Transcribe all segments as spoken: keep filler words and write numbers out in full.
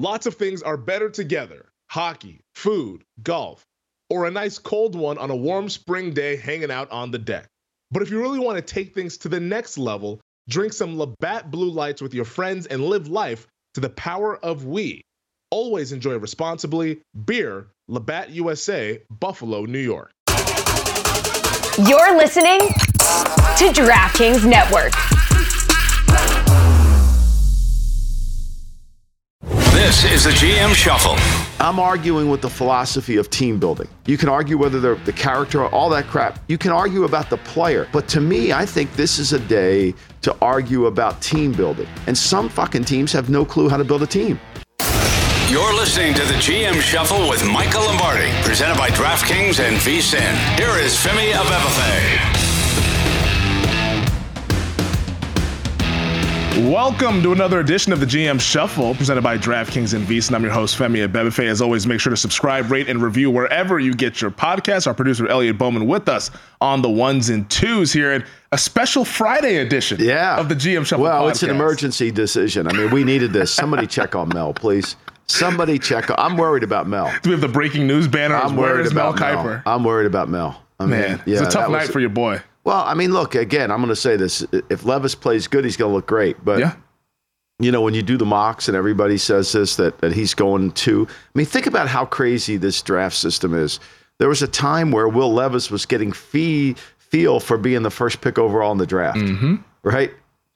Lots of things are better together. Hockey, food, golf, or a nice cold one on a warm spring day hanging out on the deck. But if you really want to take things to the next level, drink some Labatt Blue Lights with your friends and live life to the power of we. Always enjoy responsibly. Beer, Labatt U S A, Buffalo, New York. You're listening to DraftKings Network. This is the G M Shuffle. I'm arguing with the philosophy of team building. You can argue whether they're the character, all that crap. You can argue about the player. But to me, I think this is a day to argue about team building. And some fucking teams have no clue how to build a team. You're listening to the G M Shuffle with Michael Lombardi, presented by DraftKings and V S I N. Here is Femi Abebefe. Welcome to another edition of the G M Shuffle, presented by DraftKings and V S I N. I'm your host, Femi Abebefe. As always, make sure to subscribe, rate, and review wherever you get your podcasts. Our producer, Elliot Bowman, with us on the ones and twos here in a special Friday edition yeah. of the G M Shuffle Well, podcast. It's an emergency decision. I mean, we needed this. Somebody check on Mel, please. Somebody check on. I'm worried about Mel. Do we have the breaking news banner? I'm Where worried is about Mel Mel. Kiper? I'm worried about Mel. I mean, Man, yeah, it's a tough night was, for your boy. Well, I mean, look, again, I'm going to say this. If Levis plays good, he's going to look great. But, yeah. you know, when you do the mocks and everybody says this, that, that he's going to. I mean, think about how crazy this draft system is. There was a time where Will Levis was getting fee feel for being the first pick overall in the draft, mm-hmm. right?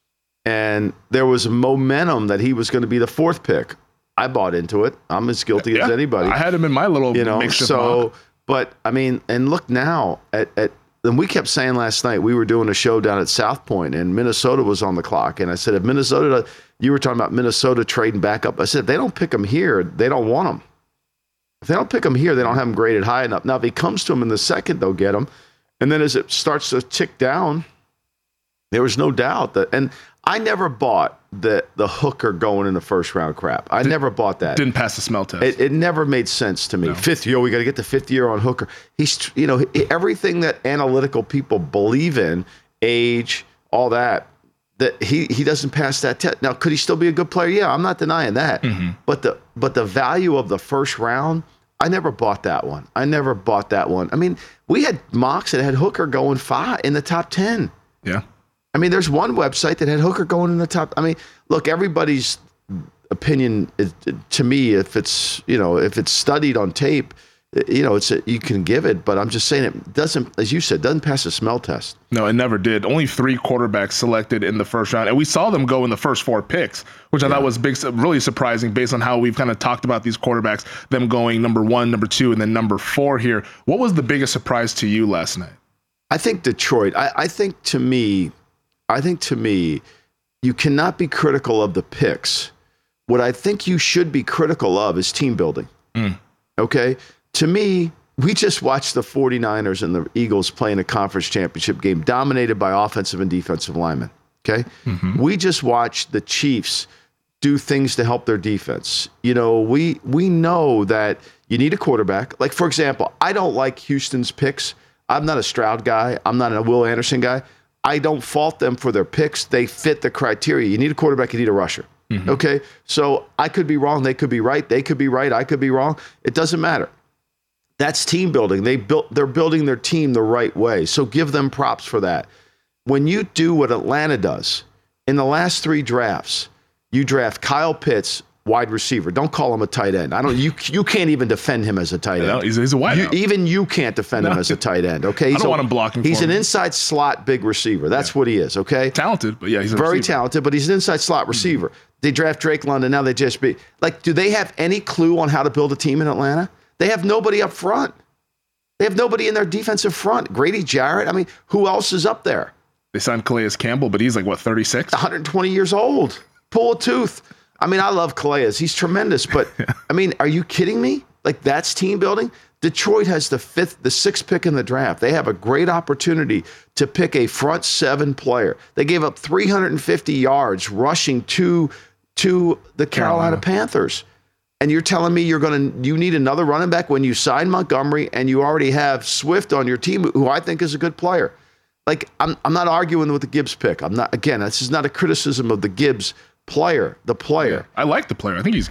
And there was momentum that he was going to be the fourth pick. I bought into it. I'm as guilty yeah. as anybody. I had him in my little you know, makeshift so, mock. But, I mean, and look now at, at and we kept saying last night, we were doing a show down at South Point, and Minnesota was on the clock. And I said, if Minnesota, you were talking about Minnesota trading back up. I said, if they don't pick him here, they don't want him. If they don't pick him here, they don't have him graded high enough. Now, if he comes to him in the second, they'll get him. And then as it starts to tick down, there was no doubt that, and I never bought the the hooker going in the first round crap. I Did, never bought that. Didn't pass the smell test. It, it never made sense to me. No. Fifth year, we got to get the fifth year on hooker. He's, you know, everything that analytical people believe in, age, all that, that he he doesn't pass that test. Now, could he still be a good player? Yeah, I'm not denying that. Mm-hmm. But the but the value of the first round, I never bought that one. I never bought that one. I mean, we had mocks that had hooker going five in the top ten. Yeah. I mean, there's one website that had hooker going in the top. I mean, look, everybody's opinion is, to me, if it's, you know, if it's studied on tape, you know, it's a, you can give it, but I'm just saying it doesn't, as you said, doesn't pass a smell test. No, it never did. Only three quarterbacks selected in the first round, and we saw them go in the first four picks, which I yeah. thought was big, really surprising based on how we've kind of talked about these quarterbacks, them going number one, number two, and then number four here. What was the biggest surprise to you last night? I think Detroit. I, I think to me, I think to me, you cannot be critical of the picks. What I think you should be critical of is team building. Mm. Okay? To me, we just watched the 49ers and the Eagles playing a conference championship game dominated by offensive and defensive linemen. Okay? Mm-hmm. We just watched the Chiefs do things to help their defense. You know, we we know that you need a quarterback. Like, for example, I don't like Houston's picks. I'm not a Stroud guy. I'm not a Will Anderson guy. I don't fault them for their picks. They fit the criteria. You need a quarterback, you need a rusher. Mm-hmm. Okay? So I could be wrong. They could be right. They could be right. I could be wrong. It doesn't matter. That's team building. They built, they're building their team the right way. So give them props for that. When you do what Atlanta does, in the last three drafts, you draft Kyle Pitts, wide receiver. Don't call him a tight end. I don't. You you can't even defend him as a tight end. No, he's, he's a wide you, Even you can't defend no. him as a tight end. Okay, he's I don't a, want him blocking. He's for an him. inside slot big receiver. That's yeah. what he is. Okay, talented, but yeah, he's a very receiver. talented. But he's an inside slot receiver. Mm-hmm. They draft Drake London. Now they just be like, do they have any clue on how to build a team in Atlanta? They have nobody up front. They have nobody in their defensive front. Grady Jarrett. I mean, who else is up there? They signed Calais Campbell, but he's like what, thirty-six? one hundred twenty years old. Pull a tooth. I mean, I love Calais. He's tremendous, but I mean, are you kidding me? Like, that's team building? Detroit has the fifth, the sixth pick in the draft. They have a great opportunity to pick a front seven player. They gave up three hundred fifty yards rushing to, to the Carolina, Carolina Panthers. And you're telling me you're going to, you need another running back when you sign Montgomery and you already have Swift on your team, who I think is a good player. Like, I'm, I'm not arguing with the Gibbs pick. I'm not, again, this is not a criticism of the Gibbs player, the player. Yeah, I like the player. I think he's good.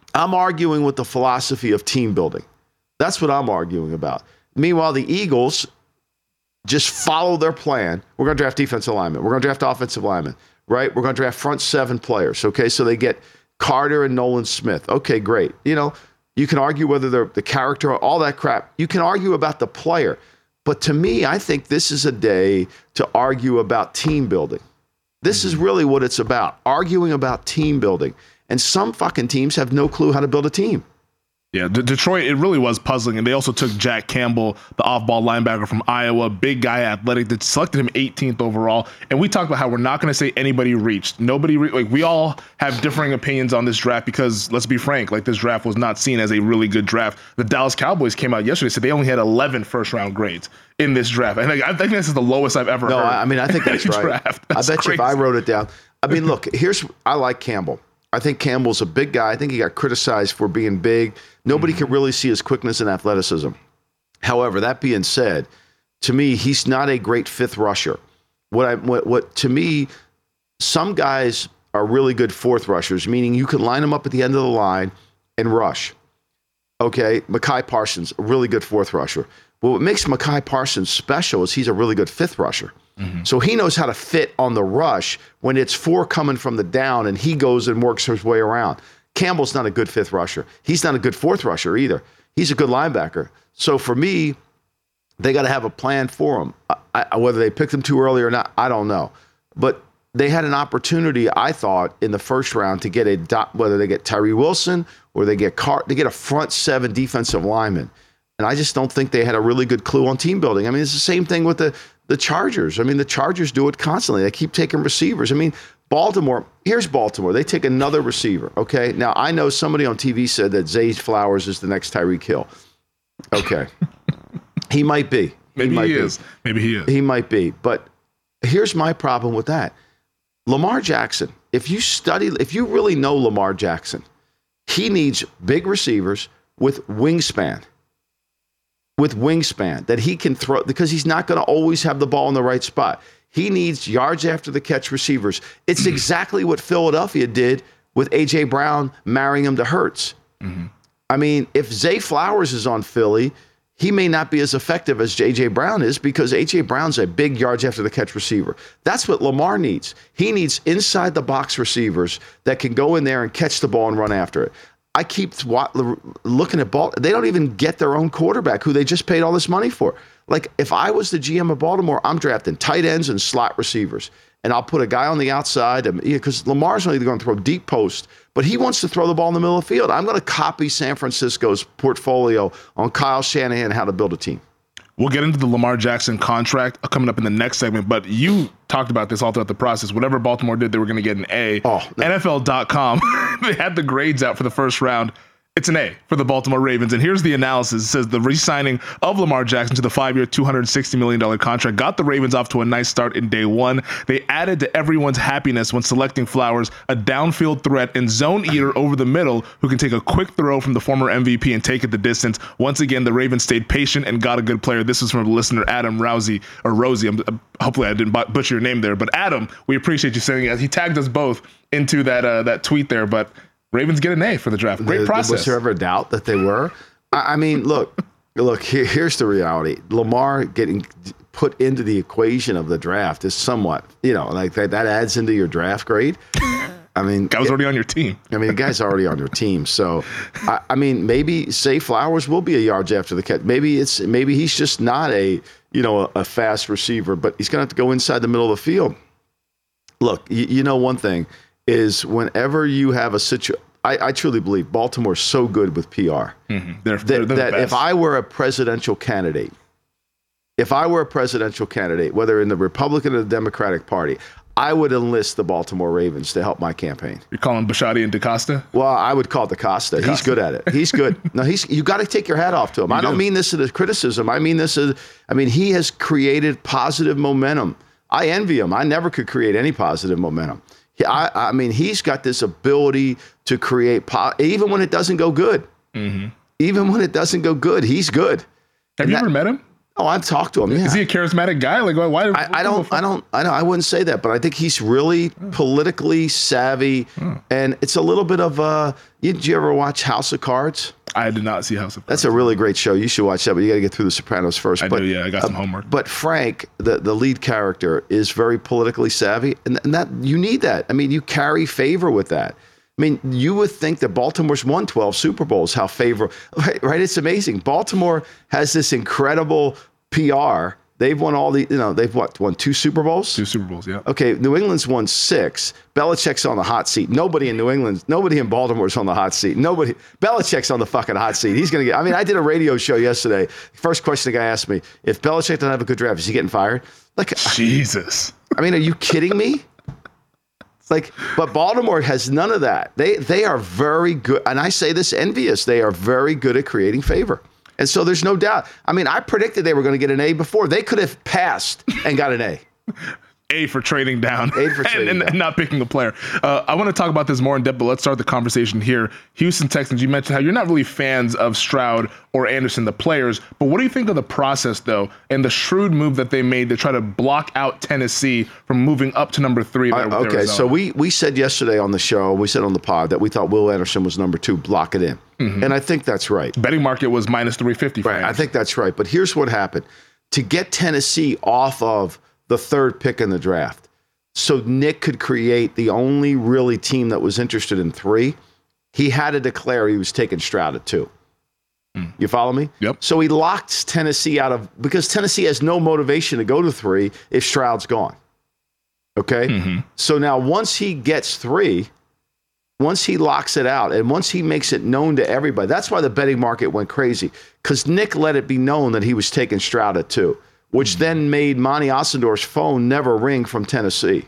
I'm arguing with the philosophy of team building. That's what I'm arguing about. Meanwhile, the Eagles just follow their plan. We're going to draft defensive linemen. We're going to draft offensive linemen, right? We're going to draft front seven players, okay? So they get Carter and Nolan Smith. Okay, great. You know, you can argue whether they're the character, all that crap. You can argue about the player. But to me, I think this is a day to argue about team building. This is really what it's about, arguing about team building. And some fucking teams have no clue how to build a team. Yeah, D- Detroit, it really was puzzling. And they also took Jack Campbell, the off-ball linebacker from Iowa, big guy, athletic. They selected him eighteenth overall. And we talked about how we're not going to say anybody reached. Nobody, re- like, we all have differing opinions on this draft because, let's be frank, like, this draft was not seen as a really good draft. The Dallas Cowboys came out yesterday, said they only had eleven first-round grades in this draft. And like, I think this is the lowest I've ever no, heard. No, I mean, I think that's right. That's I bet crazy. you if I wrote it down. I mean, look, here's, I like Campbell. I think Campbell's a big guy. I think he got criticized for being big. Nobody mm-hmm. can really see his quickness and athleticism. However, that being said, to me, he's not a great fifth rusher. What I what, what to me, some guys are really good fourth rushers, meaning you can line them up at the end of the line and rush. Okay, Mekhi Parsons, a really good fourth rusher. But what makes Mekhi Parsons special is he's a really good fifth rusher. Mm-hmm. So he knows how to fit on the rush when it's four coming from the down and he goes and works his way around. Campbell's not a good fifth rusher. He's not a good fourth rusher either. He's a good linebacker. So for me, they got to have a plan for him. I, I, whether they picked him too early or not, I don't know. But they had an opportunity, I thought, in the first round to get a dot, whether they get Tyree Wilson or they get Car- they get a front seven defensive lineman. And I just don't think they had a really good clue on team building. I mean, it's the same thing with the the Chargers. I mean, the Chargers do it constantly. They keep taking receivers. I mean, Baltimore, here's Baltimore. They take another receiver, okay? Now, I know somebody on T V said that Zay Flowers is the next Tyreek Hill. Okay. He might be. Maybe he, might he be. is. Maybe he is. He might be. But here's my problem with that. Lamar Jackson, if you study, if you really know Lamar Jackson, he needs big receivers with wingspan. With wingspan that he can throw, because he's not going to always have the ball in the right spot. He needs yards after the catch receivers. It's exactly what Philadelphia did with A J Brown marrying him to Hurts. Mm-hmm. I mean, if Zay Flowers is on Philly, he may not be as effective as A J Brown is because A J Brown's a big yards after the catch receiver. That's what Lamar needs. He needs inside the box receivers that can go in there and catch the ball and run after it. I keep looking at ball. They don't even get their own quarterback who they just paid all this money for. Like, if I was the G M of Baltimore, I'm drafting tight ends and slot receivers. And I'll put a guy on the outside because Lamar's only going to throw deep post, but he wants to throw the ball in the middle of the field. I'm going to copy San Francisco's portfolio on Kyle Shanahan, how to build a team. We'll get into the Lamar Jackson contract coming up in the next segment, but you talked about this all throughout the process. Whatever Baltimore did, they were going to get an A. Oh, no. N F L dot com, they had the grades out for the first round. It's an A for the Baltimore Ravens. And here's the analysis. It says the re-signing of Lamar Jackson to the five-year, two hundred sixty million dollars contract got the Ravens off to a nice start in day one. They added to everyone's happiness when selecting Flowers, a downfield threat and zone eater over the middle who can take a quick throw from the former M V P and take it the distance. Once again, the Ravens stayed patient and got a good player. This is from the listener, Adam Rousey, or Rosie. I'm, hopefully I didn't butcher your name there. But Adam, we appreciate you sending it. He tagged us both into that uh, that tweet there, but Ravens get an A for the draft. Great process. Was there ever a doubt that they were? I, I mean, look, look. Here, here's the reality. Lamar getting put into the equation of the draft is somewhat, you know, like that, that adds into your draft grade. I mean, guy was already on your team. I mean, the guy's already on your team. So, I, I mean, maybe Zay Flowers will be a yards after the catch. Maybe it's maybe he's just not a you know a, a fast receiver, but he's gonna have to go inside the middle of the field. Look, you, you know one thing. Is whenever you have a situation, I truly believe Baltimore's so good with P R mm-hmm. they're, they're, that, they're that if I were a presidential candidate, if I were a presidential candidate, whether in the Republican or the Democratic Party, I would enlist the Baltimore Ravens to help my campaign. You're calling Bisciotti and DaCosta? Well, I would call DaCosta. DaCosta. He's good at it. He's good. No, he's you got to take your hat off to him. You I don't do. mean this as a criticism. I mean this as, I mean, he has created positive momentum. I envy him. I never could create any positive momentum. I, I mean, he's got this ability to create, po- even when it doesn't go good. Mm-hmm. Even when it doesn't go good, he's good. Have and you that, ever met him? Oh, I've talked to him. Yeah. Is he a charismatic guy? Like, why? why I, I don't. I don't. I don't. I wouldn't say that, but I think he's really politically savvy, oh. and it's a little bit of a. Did you ever watch House of Cards? I did not see House of Cards. That's a really great show. You should watch that, but you got to get through The Sopranos first. I but, do. Yeah, I got some uh, homework. But Frank, the the lead character, is very politically savvy, and, and that you need that. I mean, you carry favor with that. I mean, you would think that Baltimore's won twelve Super Bowls. How favorable, right? right? It's amazing. Baltimore has this incredible P R. They've won all the, you know, they've what, won two Super Bowls? Two Super Bowls, yeah. Okay, New England's won six. Belichick's on the hot seat. Nobody in New England, nobody in Baltimore's on the hot seat. Nobody, Belichick's on the fucking hot seat. He's going to get, I mean, I did a radio show yesterday. First question the guy asked me, if Belichick doesn't have a good draft, is he getting fired? Like, Jesus. I mean, are you kidding me? Like, but Baltimore has none of that. They they are very good, and I say this envious. They are very good at creating favor. And so there's no doubt. I mean, I predicted they were going to get an A before. They could have passed and got an A. A for trading down. A for trading and, down. and not picking a player. Uh, I want to talk about this more in depth, but let's start the conversation here. Houston Texans, you mentioned how you're not really fans of Stroud or Anderson, the players, but what do you think of the process, though, and the shrewd move that they made to try to block out Tennessee from moving up to number three? Uh, okay, Arizona? so we we said yesterday on the show, we said on the pod that we thought Will Anderson was number two, block it in. Mm-hmm. And I think that's right. Betting market was minus three fifty. Right, I think that's right. But here's what happened. To get Tennessee off of the third pick in the draft, so Nick could create the only really team that was interested in three, he had to declare he was taking Stroud at two. Mm. You follow me? Yep. So he locked Tennessee out of, because Tennessee has no motivation to go to three if Stroud's gone. Okay? Mm-hmm. So now once he gets three, once he locks it out, and once he makes it known to everybody, that's why the betting market went crazy, because Nick let it be known that he was taking Stroud at two, which mm-hmm. then made Monty Ossendorf's phone never ring from Tennessee.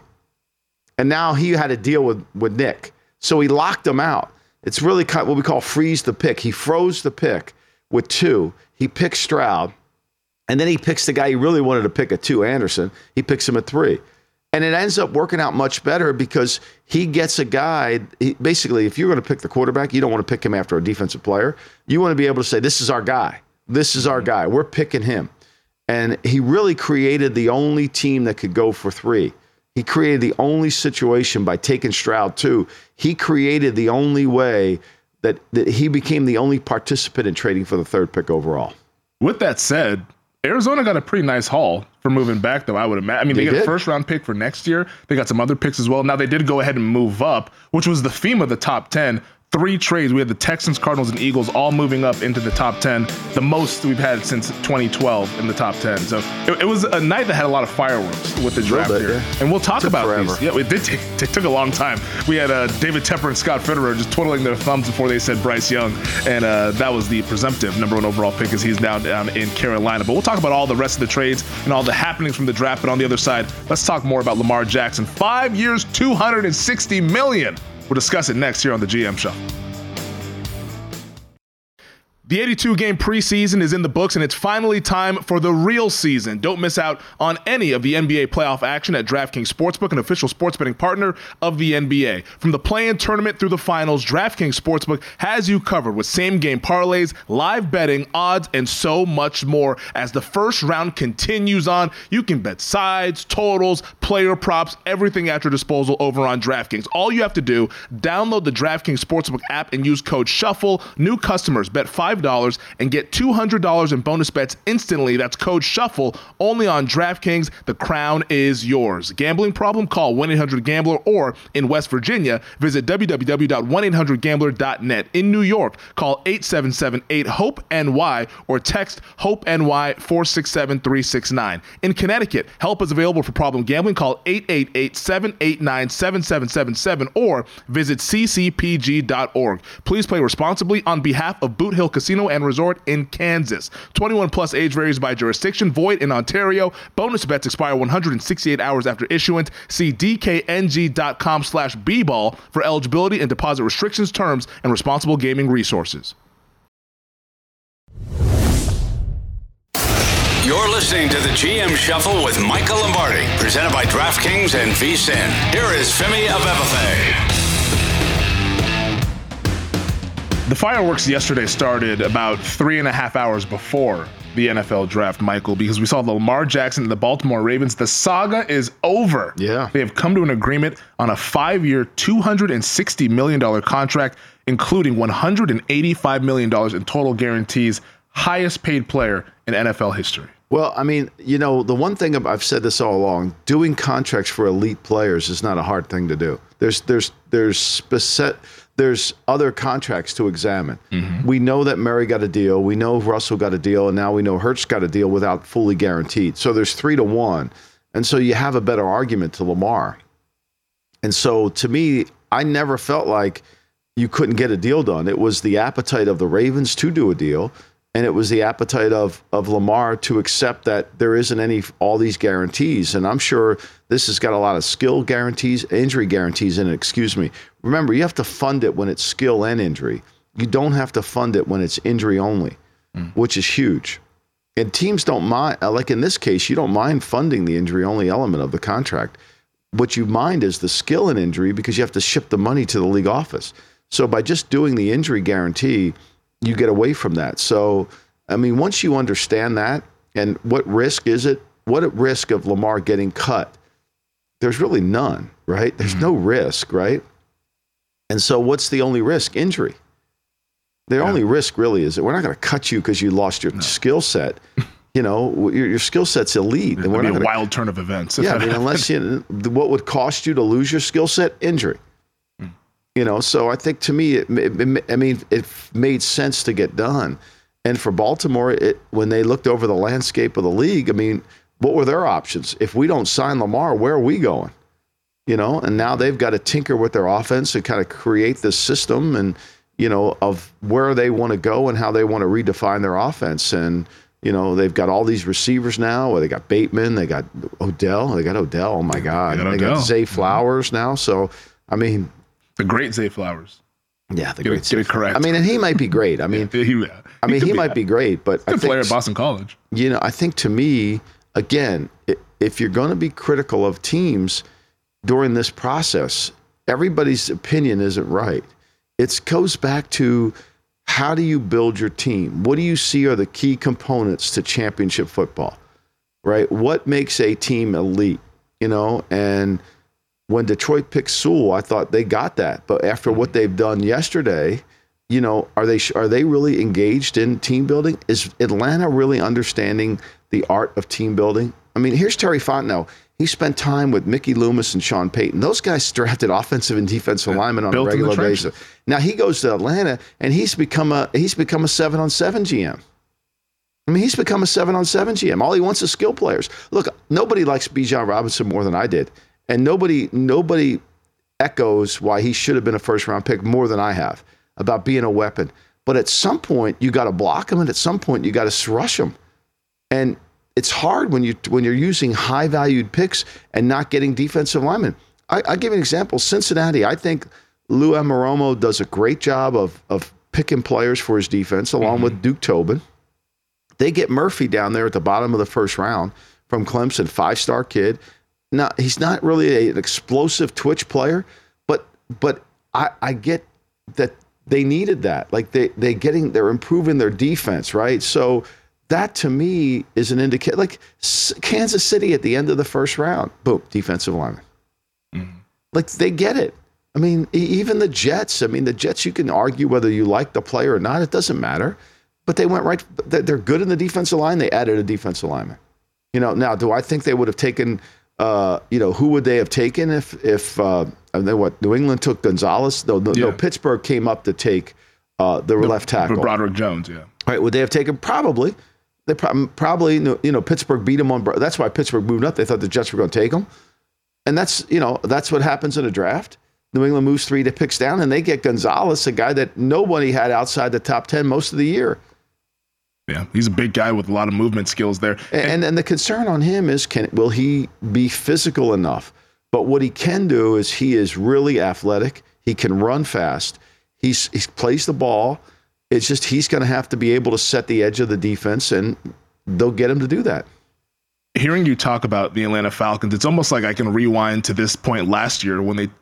And now he had to deal with, with Nick. So he locked him out. It's really kind of what we call freeze the pick. He froze the pick with two. He picks Stroud, and then he picks the guy he really wanted to pick at two, Anderson. He picks him at three. And it ends up working out much better because he gets a guy. He, basically, if you're going to pick the quarterback, you don't want to pick him after a defensive player. You want to be able to say, this is our guy. This is our guy. We're picking him. And he really created the only team that could go for three. He created the only situation by taking Stroud two. He created the only way that, that he became the only participant in trading for the third pick overall. With that said, Arizona got a pretty nice haul for moving back, though, I would imagine. I mean, they, they got a first-round pick for next year. They got some other picks as well. Now, they did go ahead and move up, which was the theme of the top ten. Three trades. We had the Texans, Cardinals, and Eagles all moving up into the top ten, the most we've had since twenty twelve in the top ten. So it, it was a night that had a lot of fireworks with the draft bit, here. Yeah. And we'll talk about forever. these. Yeah, it did take, it took a long time. We had uh, David Tepper and Scott Fitterer just twiddling their thumbs before they said Bryce Young. And uh, that was the presumptive number one overall pick, as he's now down in Carolina. But we'll talk about all the rest of the trades and all the happenings from the draft. But on the other side, let's talk more about Lamar Jackson. Five years, two hundred sixty million dollars. We'll discuss it next here on the G M Show. The eighty-two game preseason is in the books, and it's finally time for the real season. Don't miss out on any of the N B A playoff action at DraftKings Sportsbook, an official sports betting partner of the N B A. From the play-in tournament through the finals, DraftKings Sportsbook has you covered with same-game parlays, live betting, odds, and so much more. As the first round continues on, you can bet sides, totals, player props, everything at your disposal over on DraftKings. All you have to do, download the DraftKings Sportsbook app and use code SHUFFLE. New customers bet five dollars and get two hundred dollars in bonus bets instantly. That's code SHUFFLE only on DraftKings. The crown is yours. Gambling problem? Call one eight hundred gambler, or in West Virginia, visit w w w dot one eight hundred gambler dot net. In New York, call eight seven seven eight hope N Y or text HOPE-NY four six seven three six nine. In Connecticut, help is available for problem gambling. Call eight eight eight seven eight nine seven seven seven seven or visit c c p g dot org. Please play responsibly on behalf of Boot Hill Casino and Resort in Kansas. twenty-one plus, age varies by jurisdiction, void in Ontario. Bonus bets expire one hundred sixty-eight hours after issuance. See d k n g dot com slash b ball for eligibility and deposit restrictions, terms, and responsible gaming resources. You're listening to the G M Shuffle with Michael Lombardi, presented by DraftKings and V S I N. Here is Femi Abebefe. The fireworks yesterday started about three and a half hours before the N F L draft, Michael, because we saw the Lamar Jackson and the Baltimore Ravens. The saga is over. Yeah. They have come to an agreement on a five-year, two hundred sixty million dollars contract, including one hundred eighty-five million dollars in total guarantees, highest paid player in N F L history. Well, I mean, you know, the one thing I've said this all along, doing contracts for elite players is not a hard thing to do. There's there's there's specific there's other contracts to examine. Mm-hmm. We know that Murray got a deal. We know Russell got a deal, and now we know Hurts got a deal without fully guaranteed. So there's three to one, and so you have a better argument to Lamar. And so to me, I never felt like you couldn't get a deal done. It was the appetite of the Ravens to do a deal. And it was the appetite of of Lamar to accept that there isn't any all these guarantees. And I'm sure this has got a lot of skill guarantees, injury guarantees in it, excuse me. Remember, you have to fund it when it's skill and injury. You don't have to fund it when it's injury only, mm. which is huge. And teams don't mind, like in this case, you don't mind funding the injury only element of the contract. What you mind is the skill and injury because you have to ship the money to the league office. So by just doing the injury guarantee, you get away from that. So, I mean, once you understand that and what risk is it, what at risk of Lamar getting cut? There's really none, right? There's mm-hmm. no risk, right? And so what's the only risk? Injury. The yeah. only risk really is that we're not going to cut you because you lost your no. skill set. You know, your, your skill set's elite. It and we're be not a gonna, wild turn of events. Yeah, I mean, unless you, what would cost you to lose your skill set? Injury. You know, so I think to me, it, it, I mean, it made sense to get done. And for Baltimore, it, when they looked over the landscape of the league, I mean, what were their options? If we don't sign Lamar, where are we going? You know, and now they've got to tinker with their offense and kind of create this system and, you know, of where they want to go and how they want to redefine their offense. And, you know, they've got all these receivers now. They got Bateman, they got Odell, they got Odell. Oh, my God. They got, they got Zay Flowers now. So, I mean, the great Zay Flowers. Yeah, the get great. It, get it correct. I mean, and he might be great. I mean, yeah, he, I mean, he, he might be, be great, but good I think, player at Boston College. You know, I think to me, again, if you're going to be critical of teams during this process, everybody's opinion isn't right. It goes back to how do you build your team? What do you see are the key components to championship football, right? What makes a team elite? You know, and when Detroit picked Sewell, I thought they got that. But after what they've done yesterday, you know, are they are they really engaged in team building? Is Atlanta really understanding the art of team building? I mean, here's Terry Fontenot. He spent time with Mickey Loomis and Sean Payton. Those guys drafted offensive and defensive linemen on a regular basis. Now he goes to Atlanta and he's become a he's become a seven on seven G M. I mean, he's become a seven on seven G M. All he wants is skill players. Look, nobody likes Bijan Robinson more than I did. And nobody nobody echoes why he should have been a first-round pick more than I have about being a weapon. But at some point, you got to block him, and at some point, you got to rush him. And it's hard when, you, when you're using high-valued picks and not getting defensive linemen. I, I'll give you an example. Cincinnati, I think Lou Anarumo does a great job of, of picking players for his defense, along mm-hmm. with Duke Tobin. They get Murphy down there at the bottom of the first round from Clemson, five-star kid. Now, he's not really a, an explosive twitch player, but but I, I get that they needed that. Like they they getting they're improving their defense, right? So that to me is an indicator. Like Kansas City at the end of the first round, boom, defensive lineman. Mm-hmm. Like they get it. I mean, even the Jets. I mean, the Jets. You can argue whether you like the player or not. It doesn't matter. But they went right. They're good in the defensive line. They added a defensive lineman. You know. Now, do I think they would have taken? Uh, you know, who would they have taken if, if uh, and then what, New England took Gonzalez? No, no, yeah. no Pittsburgh came up to take uh, the, the left tackle. Broderick Jones, yeah. All right, would they have taken? Probably. They pro- probably, you know, Pittsburgh beat them on, that's why Pittsburgh moved up. They thought the Jets were going to take them. And that's, you know, that's what happens in a draft. New England moves three to picks down, and they get Gonzalez, a guy that nobody had outside the top ten most of the year. Yeah, he's a big guy with a lot of movement skills there. And, and and the concern on him is, can will he be physical enough? But what he can do is he is really athletic. He can run fast. He's he plays the ball. It's just he's going to have to be able to set the edge of the defense, and they'll get him to do that. Hearing you talk about the Atlanta Falcons, it's almost like I can rewind to this point last year when they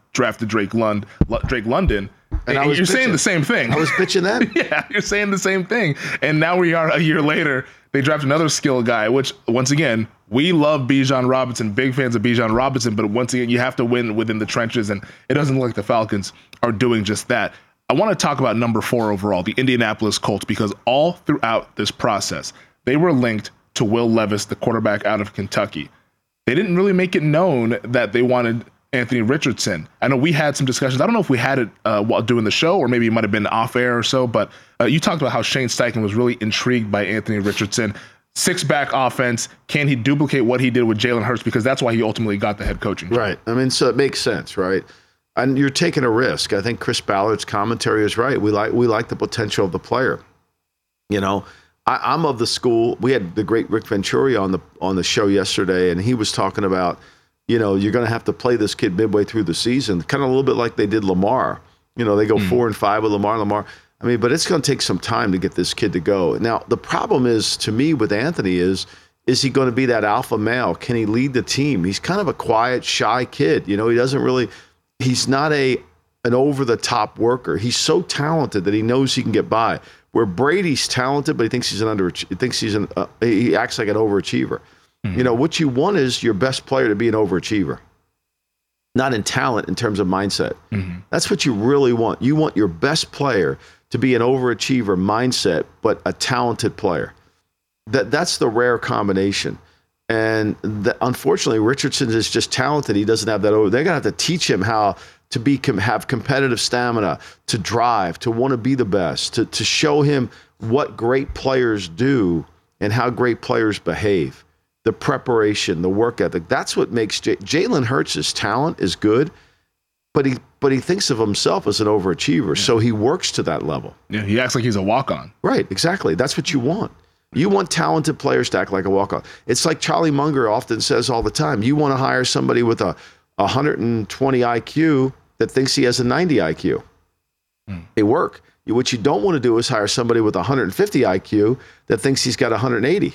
drafted Drake Lund, Drake London. And, and I was you're bitching. saying the same thing. I was bitching then. Yeah, you're saying the same thing. And now we are a year later. They draft another skill guy, which, once again, we love Bijan Robinson, big fans of Bijan Robinson, but once again, you have to win within the trenches, and it doesn't look like the Falcons are doing just that. I want to talk about number four overall, the Indianapolis Colts, because all throughout this process, they were linked to Will Levis, the quarterback out of Kentucky. They didn't really make it known that they wanted Anthony Richardson. I know we had some discussions. I don't know if we had it uh, while doing the show, or maybe it might have been off air or so, but uh, you talked about how Shane Steichen was really intrigued by Anthony Richardson. Six-back offense. Can he duplicate what he did with Jalen Hurts? Because that's why he ultimately got the head coaching job. Right. I mean, so it makes sense, right? And you're taking a risk. I think Chris Ballard's commentary is right. We like we like the potential of the player. You know, I, I'm of the school. We had the great Rick Venturi on the on the show yesterday, and he was talking about, you know, you're going to have to play this kid midway through the season, kind of a little bit like they did Lamar. You know, they go mm. four and five with Lamar. Lamar. I mean, but it's going to take some time to get this kid to go. Now, the problem is, to me, with Anthony is, is he going to be that alpha male? Can he lead the team? He's kind of a quiet, shy kid. You know, he doesn't really. He's not a an over-the-top worker. He's so talented that he knows he can get by. Where Brady's talented, but he thinks he's an under. He thinks he's an. Uh, he acts like an overachiever. Mm-hmm. You know, what you want is your best player to be an overachiever, not in talent, in terms of mindset. Mm-hmm. That's what you really want. You want your best player to be an overachiever mindset, but a talented player. That that's the rare combination. And the, unfortunately, Richardson is just talented. He doesn't have that over. They're going to have to teach him how to be have competitive stamina, to drive, to want to be the best, to, to show him what great players do and how great players behave. The preparation, the work ethic. That's what makes J- Jalen Hurts' talent is good, but he but he thinks of himself as an overachiever, yeah. So he works to that level. Yeah, he acts like he's a walk-on. Right, exactly. That's what you want. You want talented players to act like a walk-on. It's like Charlie Munger often says all the time. You want to hire somebody with a one hundred twenty I Q that thinks he has a ninety I Q. Hmm. They work. You, what you don't want to do is hire somebody with one hundred fifty I Q that thinks he's got one hundred eighty.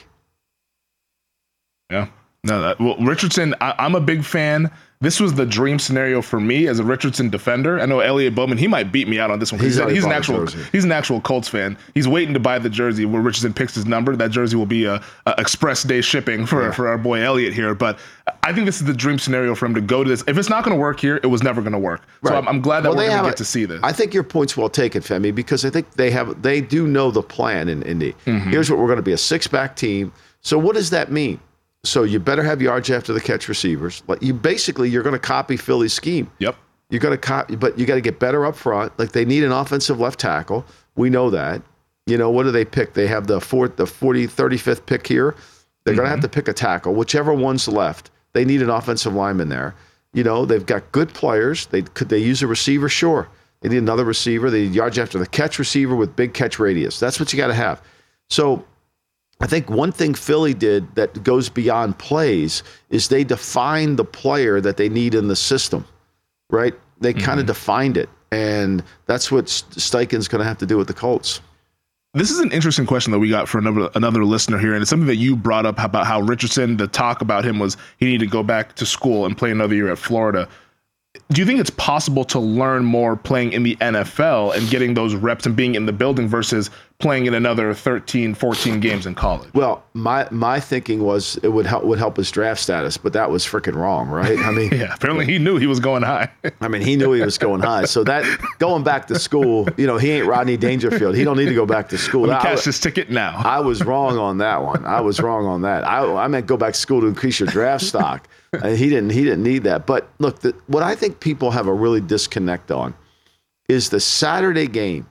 Yeah. No, that, well, Richardson, I, I'm a big fan. This was the dream scenario for me as a Richardson defender. I know Elliot Bowman, he might beat me out on this one. He's, he's, he's an actual he's an actual Colts fan. He's waiting to buy the jersey where Richardson picks his number. That jersey will be a, a express day shipping for, yeah. for our boy Elliot here. But I think this is the dream scenario for him to go to this. If it's not going to work here, it was never going to work. So right. I'm, I'm glad that well, we're going to get to see this. I think your point's well taken, Femi, because I think they have they do know the plan in Indy. Mm-hmm. Here's what we're going to be, a six-back team. So what does that mean? So you better have yards after the catch receivers. Like you basically, you're going to copy Philly's scheme. Yep. You're going to copy, but you got to get better up front. Like they need an offensive left tackle. We know that. You know, what do they pick? They have the fourth, the forty, thirty-fifth pick here. They're mm-hmm. going to have to pick a tackle, whichever one's left. They need an offensive lineman there. You know, they've got good players. They could they use a receiver? Sure. They need another receiver. They need yards after the catch receiver with big catch radius. That's what you got to have. So I think one thing Philly did that goes beyond plays is they defined the player that they need in the system, right? They mm-hmm. kind of defined it, and that's what Steichen's going to have to do with the Colts. This is an interesting question that we got for another another listener here, and it's something that you brought up about how Richardson, the talk about him was he needed to go back to school and play another year at Florida. Do you think it's possible to learn more playing in the N F L and getting those reps and being in the building versus playing in another thirteen, fourteen games in college? Well, my my thinking was it would help would help his draft status, but that was freaking wrong, right? I mean, yeah, apparently he knew he was going high. I mean, he knew he was going high. So that going back to school, you know, he ain't Rodney Dangerfield. He don't need to go back to school. Let me cash his ticket now. I was wrong on that one. I was wrong on that. I I meant go back to school to increase your draft stock. Uh, he didn't. He didn't need that. But look, the, what I think people have a really disconnect on is the Saturday game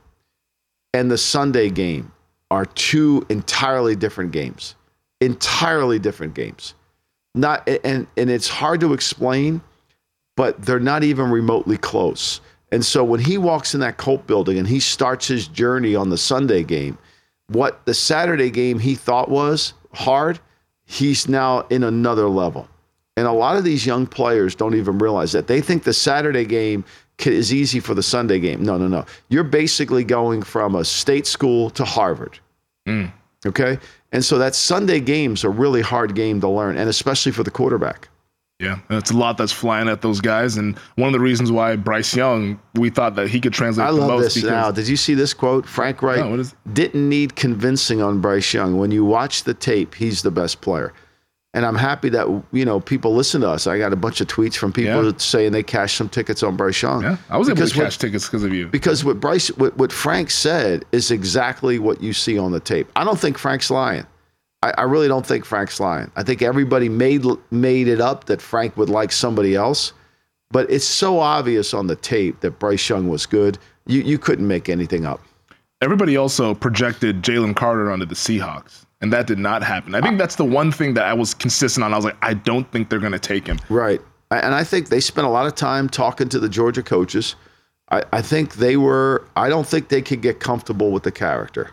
and the Sunday game are two entirely different games. Entirely different games. Not and and it's hard to explain, but they're not even remotely close. And so when he walks in that Colt building and he starts his journey on the Sunday game, what the Saturday game he thought was hard, he's now in another level. And a lot of these young players don't even realize that. They think the Saturday game is easy for the Sunday game. No, no, no. You're basically going from a state school to Harvard. Mm. Okay? And so that Sunday game's a really hard game to learn, and especially for the quarterback. Yeah, it's a lot that's flying at those guys, and one of the reasons why Bryce Young, we thought that he could translate I the love most. this now. Did you see this quote? Frank Wright No, what is- didn't need convincing on Bryce Young. When you watch the tape, he's the best player. And I'm happy that, you know, people listen to us. I got a bunch of tweets from people Yeah. saying they cashed some tickets on Bryce Young. Yeah, I was able Because to what- cash tickets because of you. Because what Bryce, what, what Frank said is exactly what you see on the tape. I don't think Frank's lying. I, I really don't think Frank's lying. I think everybody made made it up that Frank would like somebody else, but it's so obvious on the tape that Bryce Young was good. You you couldn't make anything up. Everybody also projected Jalen Carter onto the Seahawks, and that did not happen. I think that's the one thing that I was consistent on. I was like, I don't think they're going to take him. Right. And I think they spent a lot of time talking to the Georgia coaches. I, I think they were, I don't think they could get comfortable with the character.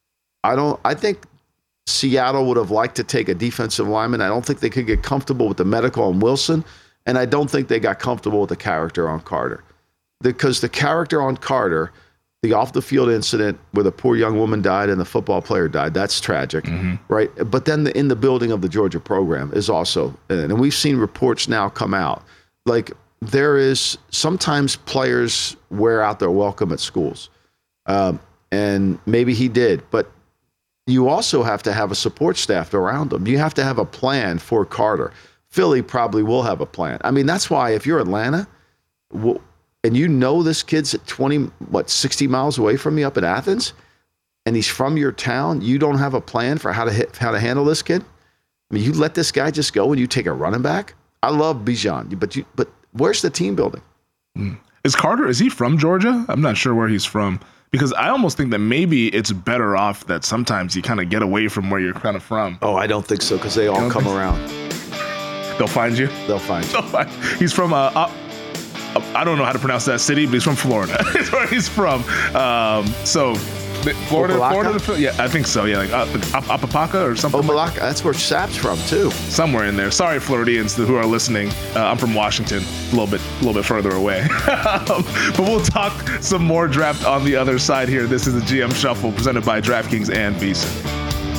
I don't, I think Seattle would have liked to take a defensive lineman. I don't think they could get comfortable with the medical on Wilson. And I don't think they got comfortable with the character on Carter. Because the character on Carter, the off the field incident where the poor young woman died and the football player died, that's tragic, mm-hmm. right? But then the, in the building of the Georgia program is also, and we've seen reports now come out, like there is sometimes players wear out their welcome at schools. Um, and maybe he did, but you also have to have a support staff around him. You have to have a plan for Carter. Philly probably will have a plan. I mean, that's why if you're Atlanta, well, and you know this kid's at twenty, what, sixty miles away from you up in Athens, and he's from your town, you don't have a plan for how to hit, how to handle this kid? I mean, you let this guy just go and you take a running back? I love Bijan, but you, but where's the team building? Mm. Is Carter, is he from Georgia? I'm not sure where he's from, because I almost think that maybe it's better off that sometimes you kind of get away from where you're kind of from. Oh, I don't think so, because they all come around. They'll find you? They'll find you. They'll find, he's from, uh, uh, I don't know how to pronounce that city, but he's from Florida. That's where he's from. Um, so, Florida, Opelika? Florida, yeah, I think so. Yeah, like uh, Apapaka or something. Opelika, that's where Sap's from too. Somewhere in there. Sorry, Floridians who are listening. Uh, I'm from Washington, a little bit, a little bit further away. um, but we'll talk some more draft on the other side here. This is the G M Shuffle presented by DraftKings and VSiN.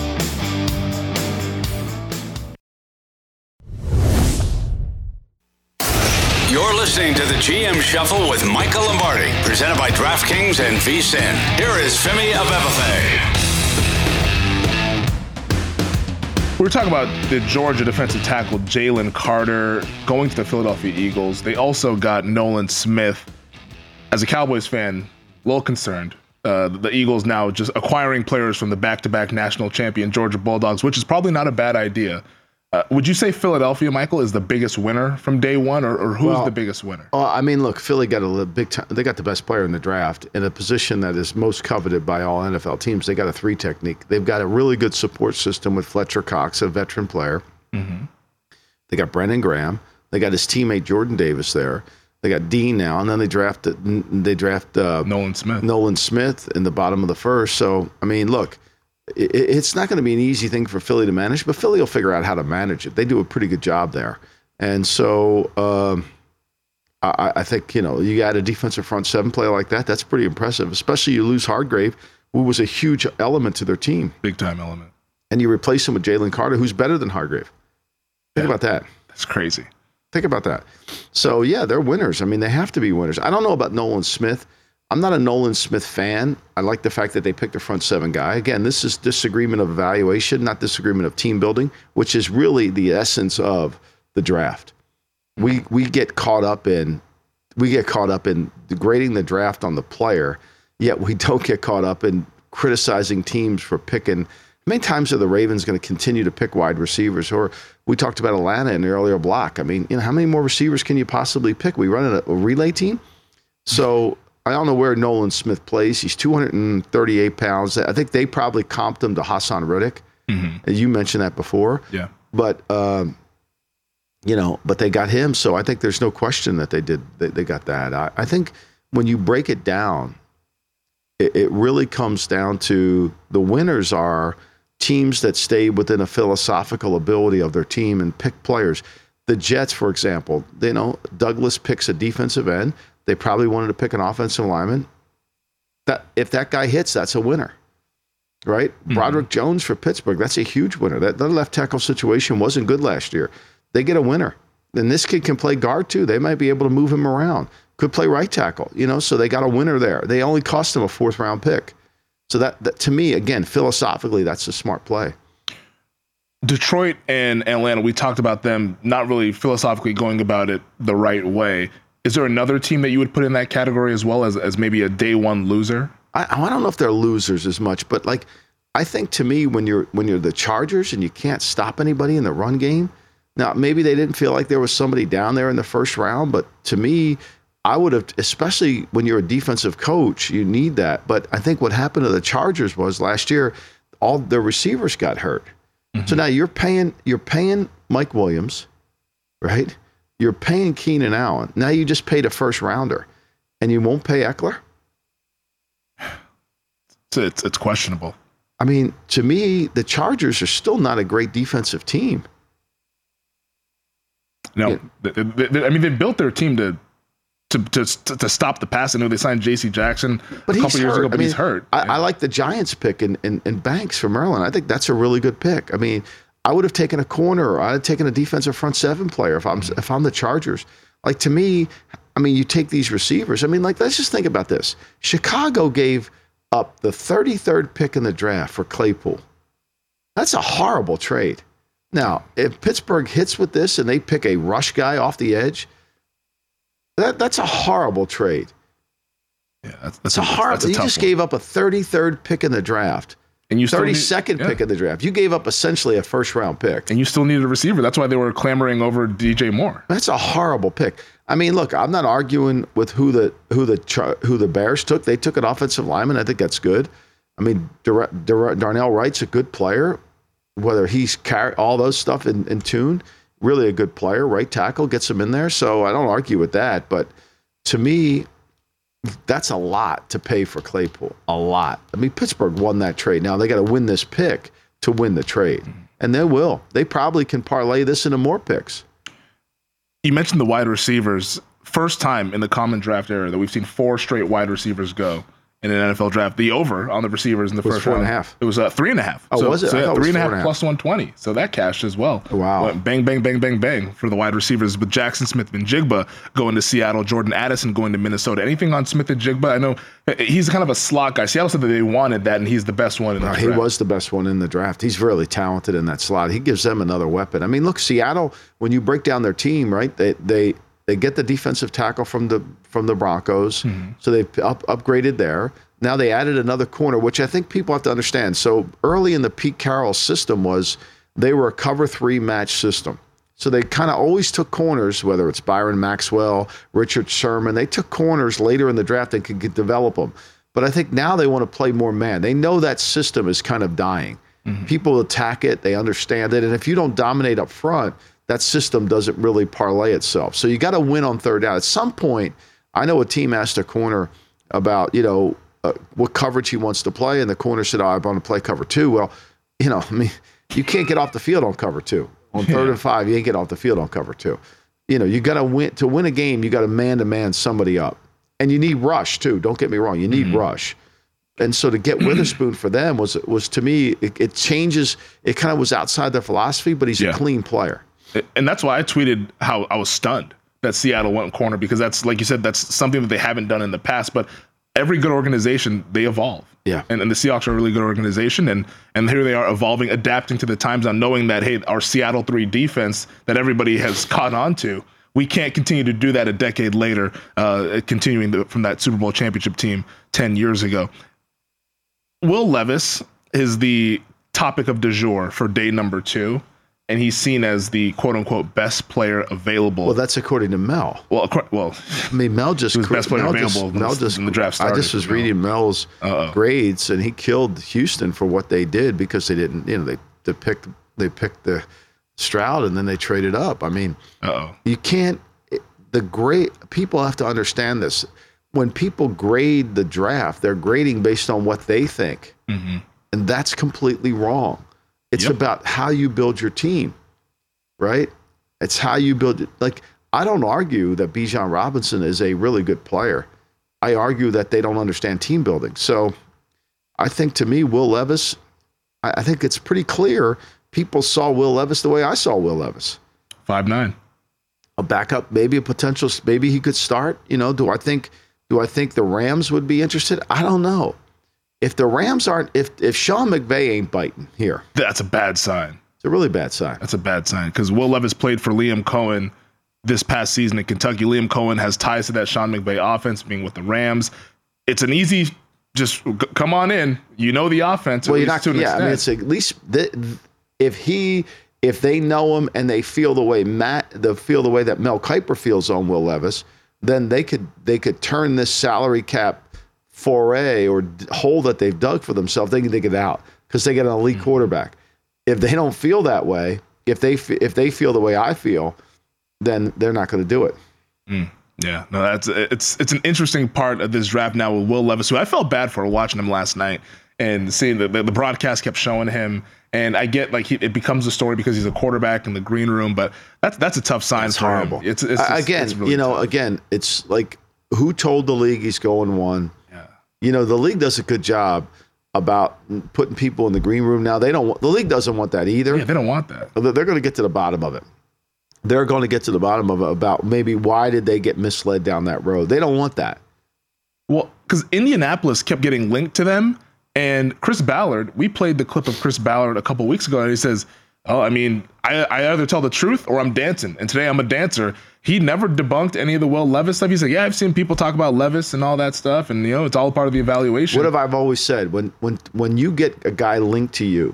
You're listening to the G M Shuffle with Michael Lombardi, presented by DraftKings and VSiN. Here is Femi Abebefe. We were talking about the Georgia defensive tackle Jalen Carter going to the Philadelphia Eagles. They also got Nolan Smith. As a Cowboys fan, a little concerned. Uh, the Eagles now just acquiring players from the back-to-back national champion Georgia Bulldogs, which is probably not a bad idea. Uh, would you say Philadelphia, Michael, is the biggest winner from day one, or, or who's well, the biggest winner? Oh, I mean, look, Philly got a big time. They got the best player in the draft in a position that is most coveted by all N F L teams. They got a three technique. They've got a really good support system with Fletcher Cox, a veteran player. Mm-hmm. They got Brendan Graham. They got his teammate Jordan Davis there. They got Dean now, and then they drafted they draft uh, Nolan Smith. Nolan Smith in the bottom of the first. So, I mean, look. It's not going to be an easy thing for Philly to manage, but Philly will figure out how to manage it. They do a pretty good job there. And so um, I, I think, you know, you got a defensive front seven player like that. That's pretty impressive, especially you lose Hargrave, who was a huge element to their team. Big time element. And you replace him with Jalen Carter, who's better than Hargrave. Think yeah, about that. That's crazy. Think about that. So, yeah, they're winners. I mean, they have to be winners. I don't know about Nolan Smith. I'm not a Nolan Smith fan. I like the fact that they picked a front seven guy. Again, this is disagreement of evaluation, not disagreement of team building, which is really the essence of the draft. We we get caught up in we get caught up in grading the draft on the player, yet we don't get caught up in criticizing teams for picking. How many times are the Ravens going to continue to pick wide receivers? Or we talked about Atlanta in the earlier block. I mean, you know, how many more receivers can you possibly pick? We run a, a relay team, so. I don't know where Nolan Smith plays. He's two hundred thirty-eight pounds. I think they probably comped him to Hassan Reddick. Mm-hmm. You mentioned that before. Yeah. But, um, you know, but they got him. So I think there's no question that they did. They, they got that. I, I think when you break it down, it, it really comes down to the winners are teams that stay within a philosophical ability of their team and pick players. The Jets, for example, you know, Douglas picks a defensive end. They probably wanted to pick an offensive lineman. That if that guy hits, that's a winner, right? Mm-hmm. Broderick Jones for Pittsburgh, that's a huge winner. That, that left tackle situation wasn't good last year. They get a winner. And this kid can play guard too. They might be able to move him around. Could play right tackle, you know, so they got a winner there. They only cost him a fourth round pick. So that, that to me, again, philosophically, that's a smart play. Detroit and Atlanta, we talked about them not really philosophically going about it the right way. Is there another team that you would put in that category as well as, as maybe a day one loser? I, I don't know if they're losers as much, but like, I think to me, when you're when you're the Chargers and you can't stop anybody in the run game, now maybe they didn't feel like there was somebody down there in the first round, but to me, I would have, especially when you're a defensive coach, you need that. But I think what happened to the Chargers was last year, all the receivers got hurt. Mm-hmm. So now you're paying you're paying Mike Williams, right? You're paying Keenan Allen. Now you just paid a first rounder, and you won't pay Eckler? It's, it's, it's questionable. I mean, to me, the Chargers are still not a great defensive team. No, yeah. they, they, they, I mean, they built their team to to to, to stop the pass. I know they signed J C Jackson but a couple years hurt. ago, but I mean, he's hurt. I, I like the Giants pick in, in, in Banks for Maryland. I think that's a really good pick. I mean, I would have taken a corner, or I'd have taken a defensive front seven player if I'm if I'm the Chargers. Like, to me, I mean, you take these receivers. I mean, like, let's just think about this. Chicago gave up the thirty-third pick in the draft for Claypool. That's a horrible trade. Now, if Pittsburgh hits with this and they pick a rush guy off the edge, that that's a horrible trade. Yeah, that's, that's it's a a horrible. that's a You tough just one. gave up a thirty-third pick in the draft. And you thirty-second need, yeah. pick in the draft. You gave up essentially a first-round pick. And you still needed a receiver. That's why they were clamoring over D J Moore. That's a horrible pick. I mean, look, I'm not arguing with who the who the who the Bears took. They took an offensive lineman. I think that's good. I mean, Dar- Dar- Darnell Wright's a good player. Whether he's carry all those stuff in, in tune, really a good player. Right tackle gets him in there. So I don't argue with that. But to me, that's a lot to pay for Claypool. A lot. I mean, Pittsburgh won that trade. Now they got to win this pick to win the trade. And they will. They probably can parlay this into more picks. You mentioned the wide receivers. First time in the common draft era that we've seen four straight wide receivers go in an N F L draft. The over on the receivers in the was first four round. and a half. It was uh, three and a half. Oh, so, was it? So I yeah, thought it three was and a half four and a half. plus one twenty. So that cashed as well. Wow. Went bang, bang, bang, bang, bang for the wide receivers with Jackson Smith and Jigba going to Seattle, Jordan Addison going to Minnesota. Anything on Smith and Jigba? I know he's kind of a slot guy. Seattle said that they wanted that, and he's the best one in the No, draft. he was the best one in the draft. He's really talented in that slot. He gives them another weapon. I mean, look, Seattle, when you break down their team, right, they they they get the defensive tackle from the from the Broncos, mm-hmm. so they've up, upgraded there. Now they added another corner, which I think people have to understand. So early in the Pete Carroll system was they were a cover three match system. So they kind of always took corners, whether it's Byron Maxwell, Richard Sherman. They took corners later in the draft and could get, develop them. But I think now they want to play more man. They know that system is kind of dying. Mm-hmm. People attack it. They understand it. And if you don't dominate up front, that system doesn't really parlay itself. So you got to win on third down. At some point, I know a team asked a corner about, you know, uh, what coverage he wants to play. And the corner said, oh, I want to play cover two. Well, you know, I mean, you can't get off the field on cover two. On third and five, you ain't get off the field on cover two. You know, you got to win. To win a game, you got to man-to-man somebody up. And you need rush, too. Don't get me wrong. You need mm-hmm. rush. And so to get Witherspoon for them was, was to me, it, it changes. It kind of was outside their philosophy, but he's yeah. a clean player. And that's why I tweeted how I was stunned that Seattle went corner, because that's, like you said, that's something that they haven't done in the past. But every good organization, they evolve. Yeah. And, and the Seahawks are a really good organization. And and here they are evolving, adapting to the times on knowing that, hey, our Seattle three defense that everybody has caught on to, we can't continue to do that a decade later, uh, continuing the, from that Super Bowl championship team ten years ago. Will Levis is the topic of du jour for day number two. And he's seen as the quote-unquote best player available. Well, that's according to Mel. Well, well, I mean, Mel just he was best player Mel available just, Mel just, in the draft started. I just was reading Mel's Uh-oh. grades, and he killed Houston for what they did because they didn't, you know, they they picked they picked the Stroud and then they traded up. I mean, Uh-oh. you can't. The grade people have to understand this. When people grade the draft, they're grading based on what they think, mm-hmm. and that's completely wrong. It's yep. about how you build your team, right? It's how you build it. Like, I don't argue that Bijan Robinson is a really good player. I argue that they don't understand team building. So I think, to me, Will Levis, I, I think it's pretty clear people saw Will Levis the way I saw Will Levis. five nine a backup, maybe a potential, maybe he could start. You know, do I think do I think the Rams would be interested? I don't know. If the Rams aren't, if if Sean McVay ain't biting here, That's a bad sign. it's a really bad sign. That's a bad sign because Will Levis played for Liam Cohen this past season in Kentucky. Liam Cohen has ties to that Sean McVay offense, being with the Rams. It's an easy, just g- come on in. You know the offense. Well, at you're least not. to an Yeah, I mean, extent. it's at least th- if he, if they know him and they feel the way Matt, the feel the way that Mel Kiper feels on Will Levis, then they could they could turn this salary cap foray or d- hole that they've dug for themselves. They can dig it out because they get an elite Mm-hmm. quarterback. If they don't feel that way, if they f- if they feel the way I feel, then they're not going to do it. Yeah, no, that's it's it's an interesting part of this draft now with Will Levis, who I felt bad for watching him last night and seeing the the, the broadcast kept showing him. And I get like he, it becomes a story because he's a quarterback in the green room, but that's that's a tough sign It's for horrible. him. It's, it's I- just- again, it's really you know, tough. again, it's like who told the league he's going one. Yeah. You know, the league does a good job about putting people in the green room. Now they don't. Want, the league doesn't want that either. Yeah, they don't want that. They're going to get to the bottom of it. They're going to get to the bottom of it about maybe why did they get misled down that road. They don't want that. Well, because Indianapolis kept getting linked to them, and Chris Ballard, we played the clip of Chris Ballard a couple weeks ago, and he says, oh, I mean, I, I either tell the truth or I'm dancing, and today I'm a dancer. He never debunked any of the Will Levis stuff. He's like, yeah, I've seen people talk about Levis and all that stuff, and, you know, it's all part of the evaluation. What have I always said? When when when you get a guy linked to you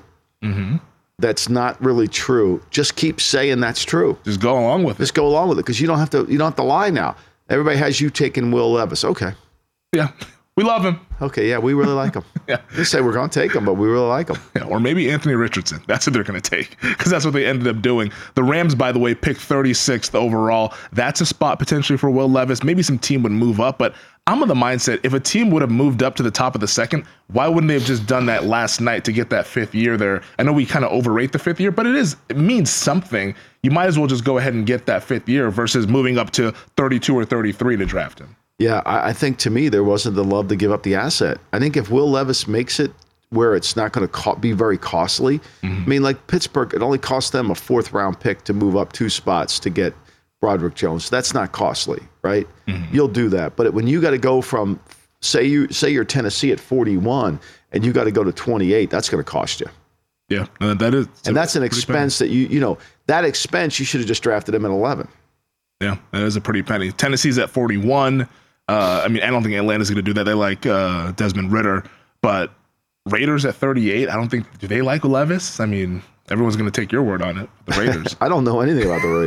that's not really true, just keep saying that's true. Just go along with it. Just go along with it because you don't have to. You don't have to lie now. Everybody has you taking Will Levis. Okay. Yeah, we love him. Okay, yeah, we really like him. Yeah. They say we're going to take him, but we really like him. Yeah, or maybe Anthony Richardson. That's what they're going to take because that's what they ended up doing. The Rams, by the way, picked thirty-sixth overall. That's a spot potentially for Will Levis. Maybe some team would move up, but I'm of the mindset if a team would have moved up to the top of the second, why wouldn't they have just done that last night to get that fifth year there? I know we kind of overrate the fifth year, but it is it means something. You might as well just go ahead and get that fifth year versus moving up to thirty-two or thirty-three to draft him. Yeah, I, I think to me there wasn't the love to give up the asset. I think if Will Levis makes it where it's not going to co- be very costly, I mean, like Pittsburgh, it only cost them a fourth round pick to move up two spots to get Broderick Jones. That's not costly, right? You'll do that. But when you got to go from say you say you're Tennessee at forty-one and you got to go to twenty-eight, that's going to cost you. Yeah, uh, that is, And that's an pretty expense that you you know that expense you should have just drafted him at eleven. penny. Yeah, that is a pretty penny. Tennessee's at forty-one. Uh, I mean, I don't think Atlanta's going to do that. They like uh, Desmond Ridder, but Raiders at thirty-eight. I don't think do they like Levis. I mean, everyone's going to take your word on it. The Raiders. I don't know anything about the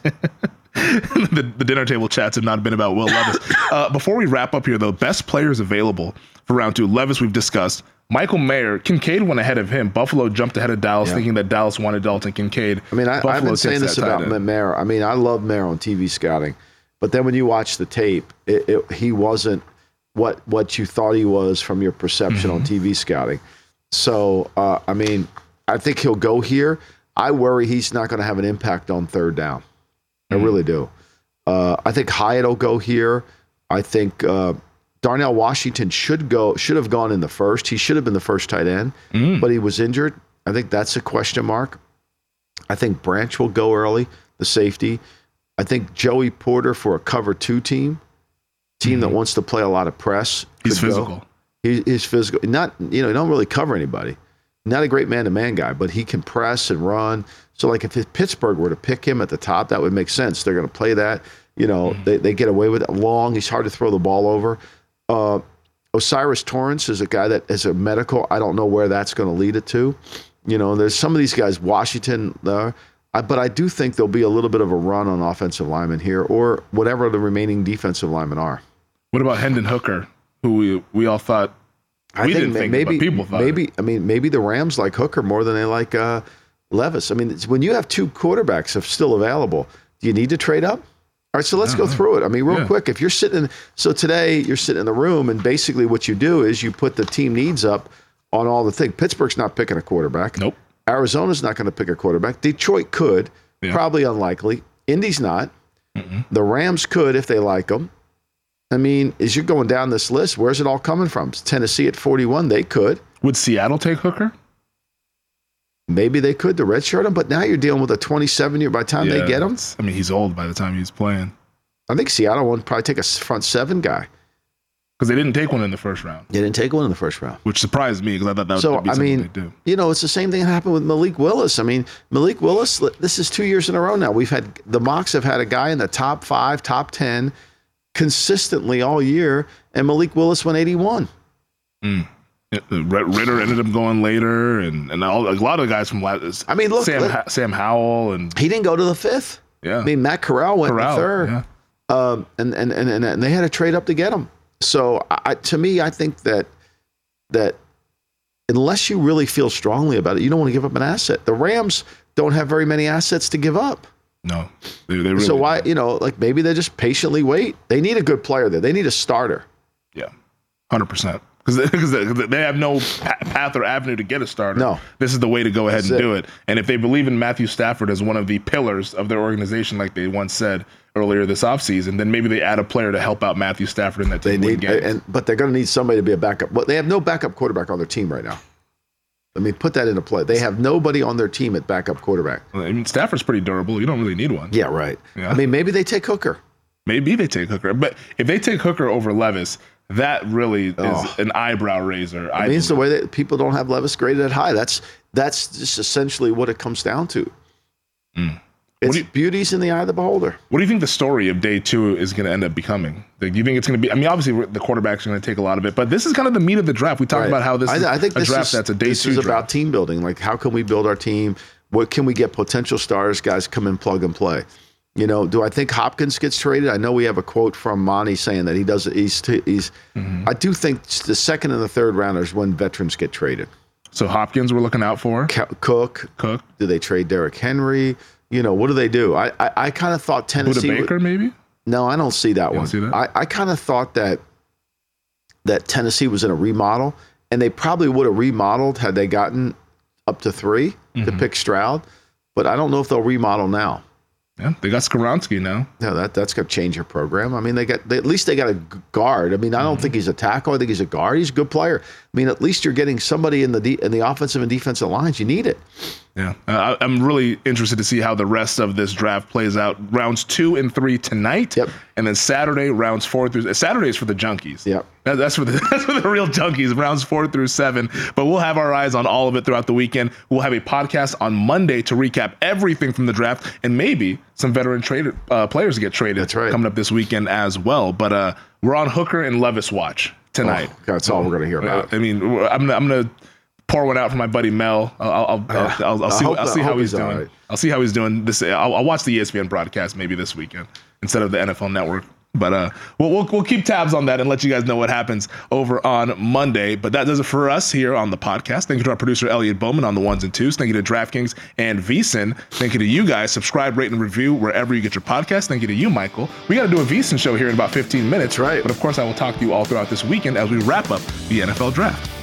Raiders. the, the dinner table chats have not been about Will Levis. Uh, before we wrap up here, though, best players available for round two. Levis, we've discussed. Michael Mayer, Kincaid went ahead of him. Buffalo jumped ahead of Dallas, Yeah. thinking that Dallas wanted Dalton Kincaid. I mean, I, Buffalo I've been takes saying that this tight about end. Mayer. I mean, I love Mayer on T V scouting, but then when you watch the tape, it, it, he wasn't what what you thought he was from your perception on T V scouting. So, uh, I mean, I think he'll go here. I worry he's not going to have an impact on third down. I really do. Uh, I think Hyatt will go here. I think uh, Darnell Washington should go. Should have gone in the first. He should have been the first tight end, but he was injured. I think that's a question mark. I think Branch will go early, the safety. I think Joey Porter for a cover two team, team that wants to play a lot of press. He's could go. physical. He, he's physical. Not, you know, he don't really cover anybody. Not a great man-to-man guy, but he can press and run. So, like, if Pittsburgh were to pick him at the top, that would make sense. They're going to play that. You know, they, they get away with it. Long, he's hard to throw the ball over. Uh, Osiris Torrance is a guy that is a medical. I don't know where that's going to lead it to. You know, there's some of these guys, Washington, uh, I, but I do think there'll be a little bit of a run on offensive linemen here or whatever the remaining defensive linemen are. What about Hendon Hooker, who we we all thought I we think didn't ma- think, maybe but people thought. maybe I mean maybe the Rams like Hooker more than they like uh, Levis. I mean, it's, when you have two quarterbacks of still available, do you need to trade up? All right, so let's go through it. I mean, real Yeah. quick, if you're sitting, so today you're sitting in the room, and basically what you do is you put the team needs up on all the things. Pittsburgh's not picking a quarterback. Nope. Arizona's not going to pick a quarterback. Detroit could, Yeah. probably unlikely. Indy's not. The Rams could if they like them. I mean, as you're going down this list, where's it all coming from? Tennessee at forty-one, they could. Would Seattle take Hooker? maybe they could to redshirt him, but now you're dealing with a twenty-seven year by the time Yeah, they get him. I mean, he's old by the time he's playing. I think Seattle would probably take a front seven guy. Because they didn't take one in the first round. They didn't take one in the first round. Which surprised me because I thought that so, would be I something mean, they do. You know, it's the same thing that happened with Malik Willis. I mean, Malik Willis, this is two years in a row now. We've had, the mocks have had a guy in the top five, top ten consistently all year, and Malik Willis went eighty-one. Mm. Ritter ended up going later, and, and all, a lot of the guys from last. I mean, look, Sam, look, Sam Howell. and He didn't go to the fifth. Yeah. I mean, Matt Corral went Corral, to third. yeah. Um, and, and, and, and they had to trade up to get him. So I, to me, I think that that unless you really feel strongly about it, you don't want to give up an asset. The Rams don't have very many assets to give up. No, they, they really so why, don't. you know, like maybe they just patiently wait. They need a good player there. They need a starter. Yeah, one hundred percent. Because they have no path or avenue to get a starter. No. This is the way to go ahead That's and it. do it. And if they believe in Matthew Stafford as one of the pillars of their organization, like they once said earlier this offseason, then maybe they add a player to help out Matthew Stafford in that team. They need, games. and but they're going to need somebody to be a backup. But they have no backup quarterback on their team right now. I mean, put that into play. They have nobody on their team at backup quarterback. I mean, Stafford's pretty durable. You don't really need one. Yeah, right. Yeah. I mean, maybe they take Hooker. Maybe they take Hooker. But if they take Hooker over Levis, that really is Oh. an eyebrow raiser. I I mean, it's the believe. way that people don't have Levis graded at high. That's that's just essentially what it comes down to. Mm. It's do you- beauty's in the eye of the beholder. What do you think the story of day two is going to end up becoming? Like, do you think it's going to be? I mean, obviously the quarterback's going to take a lot of it, but this is kind of the meat of the draft. We talked Right. about how this I, is I think a this draft is, that's a day this two is draft. about team building. Like, how can we build our team? What can we get potential stars? Guys come in, plug and play. You know, do I think Hopkins gets traded? I know we have a quote from Monty saying that he does. He's he's. Mm-hmm. I do think the second and the third rounders when veterans get traded. So Hopkins, we're looking out for. Ca- Cook. Cook. Do they trade Derrick Henry? You know, what do they do? I I, I kind of thought Buda Tennessee. would- Baker, maybe. No, I don't see that You don't one. see that? I, I kind of thought that that Tennessee was in a remodel, and they probably would have remodeled had they gotten up to three Mm-hmm. to pick Stroud. But I don't know if they'll remodel now. Yeah, they got Skoronski now. No, that that's going to change your program. I mean, they got they, at least they got a g- guard. I mean, I don't Mm-hmm. think he's a tackle. I think he's a guard. He's a good player. I mean, at least you're getting somebody in the de- in the offensive and defensive lines. You need it. Yeah, uh, I- I'm really interested to see how the rest of this draft plays out. Rounds two and three tonight, Yep. and then Saturday rounds four through. Saturday is for the junkies. Yep. That- that's for the that's for the real junkies. Rounds four through seven. But we'll have our eyes on all of it throughout the weekend. We'll have a podcast on Monday to recap everything from the draft and maybe some veteran traded uh, players to get traded. That's right. Coming up this weekend as well. But uh, we're on Hooker and Levis watch tonight. Oh, that's all we're going to hear about. I mean, I'm gonna, I'm gonna pour one out for my buddy Mel. I'll I'll, I'll, I'll, I'll, I see hope- I'll I see how hope he's he's all doing. right. I'll see how he's doing. This I'll, I'll watch the E S P N broadcast maybe this weekend instead of the N F L Network. But uh, we'll, we'll we'll keep tabs on that and let you guys know what happens over on Monday. But that does it for us here on the podcast. Thank you to our producer Elliot Bowman on the ones and twos. Thank you to DraftKings and VSiN. Thank you to you guys. Subscribe, rate, and review wherever you get your podcast. Thank you to you, Michael. We got to do a VSiN show here in about fifteen minutes. That's right. But of course, I will talk to you all throughout this weekend as we wrap up the N F L Draft.